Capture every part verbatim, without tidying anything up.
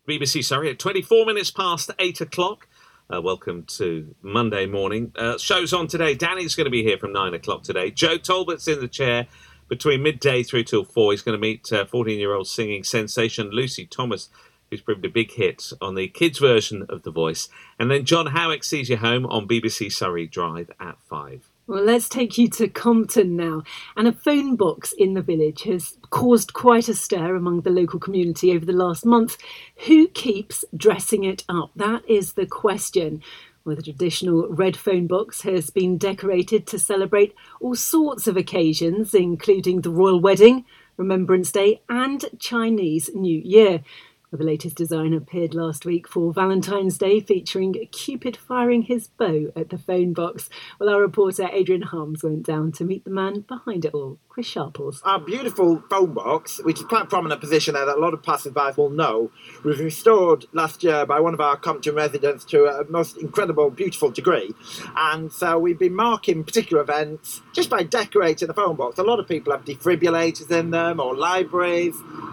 B B C Surrey at twenty-four minutes past eight o'clock. Uh, welcome to Monday morning. Uh, show's on today. Danny's going to be here from nine o'clock today. Joe Talbot's in the chair between midday through till four. He's going to meet uh, fourteen-year-old singing sensation Lucy Thomas, who's proved a big hit on the kids' version of The Voice. And then John Howick sees you home on B B C Surrey Drive at five. Well, let's take you to Compton now. And a phone box in the village has caused quite a stir among the local community over the last month. Who keeps dressing it up? That is the question. Well, the traditional red phone box has been decorated to celebrate all sorts of occasions, including the royal wedding, Remembrance Day and Chinese New Year. Well, the latest design appeared last week for Valentine's Day, featuring Cupid firing his bow at the phone box. Well, our reporter Adrian Harms went down to meet the man behind it all, Chris Sharples. Our beautiful phone box, which is quite a prominent position there that a lot of passers-by will know, was restored last year by one of our Compton residents to a most incredible, beautiful degree. And so we've been marking particular events just by decorating the phone box. A lot of people have defibrillators in them or libraries.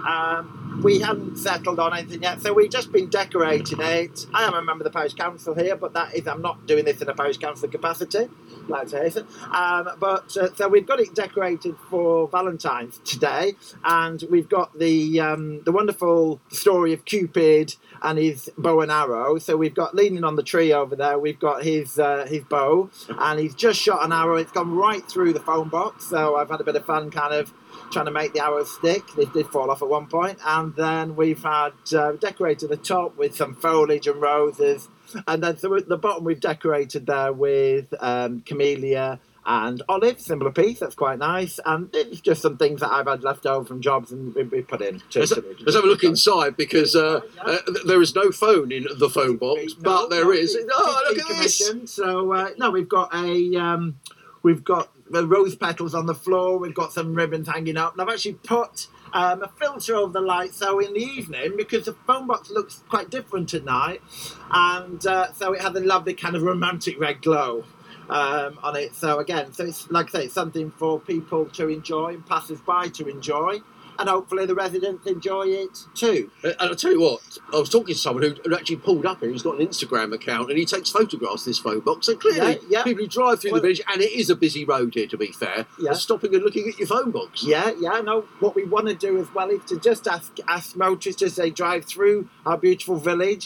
Um, we haven't settled on anything yet, so we've just been decorating it. I am a member of the parish council here, but that is, I'm not doing this in a parish council capacity, like to hasten. Um, but uh, so we've got it decorated for Valentine's today, and we've got the um, the wonderful story of Cupid and his bow and arrow. So we've got leaning on the tree over there, we've got his uh, his bow, and he's just shot an arrow. It's gone right through the phone box, so I've had a bit of fun kind of trying to make the arrows stick. They did fall off at one point. And then we've had uh, decorated the top with some foliage and roses. And then so the bottom we've decorated there with um, camellia and olive, symbol of peace. That's quite nice. And it's just some things that I've had left over from jobs and we, we put in. To, let's, to, let's have a look inside, because uh, uh, there is no phone in the phone box, no, but there no, is. it's, Oh, it's look at this! So uh, no, we've got a um, we've got the rose petals on the floor. We've got some ribbons hanging up, and I've actually put um, a filter over the light, so in the evening, because the phone box looks quite different at night, and uh, so it has a lovely kind of romantic red glow um, on it. So again, so it's like I say, it's something for people to enjoy and passers-by to enjoy. And hopefully the residents enjoy it too. And I'll tell you what, I was talking to someone who who actually pulled up here, who's got an Instagram account, and he takes photographs of this phone box. So clearly, Yeah, yeah. people who drive through Well- the village, and it is a busy road here, to be fair, Yeah. are stopping and looking at your phone box. Yeah, yeah, no, what we want to do as well is to just ask, ask motorists as they drive through our beautiful village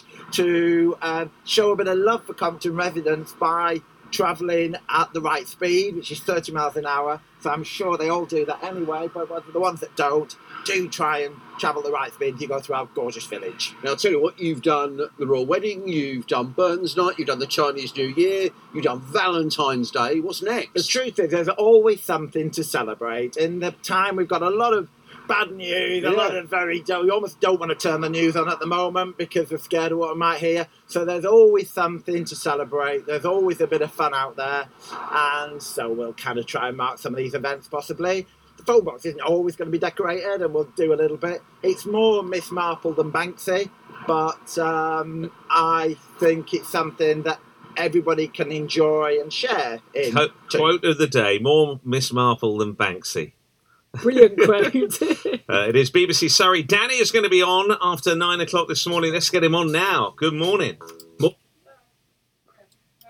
to uh, show a bit of love for Compton residents by travelling at the right speed, which is thirty miles an hour. So I'm sure they all do that anyway, but the ones that don't, do try and travel the right speed. You go through our gorgeous village. Now, I'll tell you what, you've done the Royal Wedding, you've done Burns Night, you've done the Chinese New Year, you've done Valentine's Day. What's next? The truth is, there's always something to celebrate. In the time, we've got a lot of bad news, a Yeah. lot of very... You almost don't want to turn the news on at the moment because we're scared of what we might hear. So there's always something to celebrate. There's always a bit of fun out there. And so we'll kind of try and mark some of these events, possibly. The phone box isn't always going to be decorated, and we'll do a little bit. It's more Miss Marple than Banksy, but um, I think it's something that everybody can enjoy and share in. Co- too. quote of the day, more Miss Marple than Banksy. Brilliant quote. Uh, it is B B C Surrey. Danny is going to be on after nine o'clock this morning. Let's get him on now. Good morning.